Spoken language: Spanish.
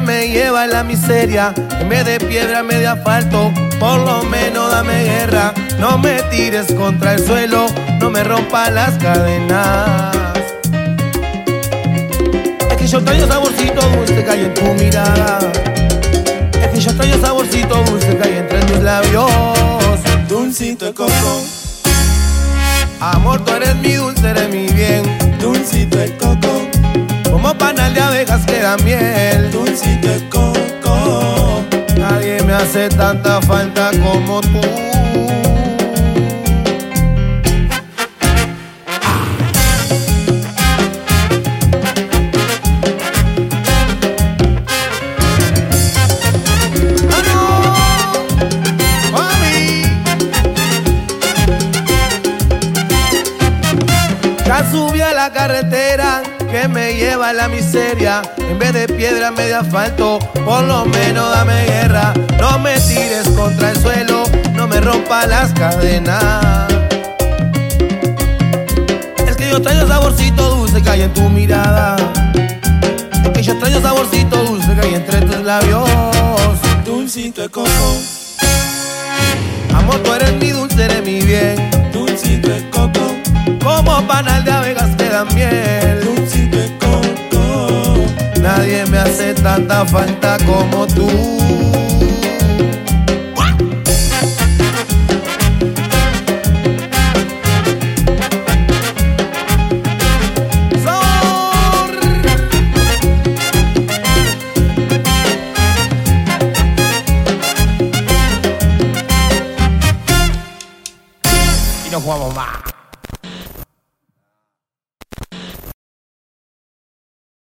me lleva a la miseria. En vez de piedra, me de asfalto. Por lo menos dame guerra. No me tires contra el suelo, no me rompa las cadenas. Es que yo traigo saborcito dulce que hay en tu mirada. Es que yo traigo saborcito dulce que hay entre tus labios. Dulcito de coco, Amor, tú eres mi dulce, eres mi bien. dulcito de coco, Como panal de abejas que da miel. dulcito de coco. Nadie me hace tanta falta como tú. Ya subí a la carretera que me lleva a la miseria. En vez de piedra, me de asfalto. Por lo menos dame guerra. No me tires contra el suelo, no me rompa las cadenas. Es que yo traigo saborcito dulce que hay en tu mirada. Es que yo traigo saborcito dulce que hay entre tus labios. Dulcito de coco, Amor, tú eres mi dulce, eres mi bien. dulcito de coco, Como panal de abejas que dan miel. dulcito de coco. Nadie me hace tanta falta como tú. Sabor. Y nos jugamos más.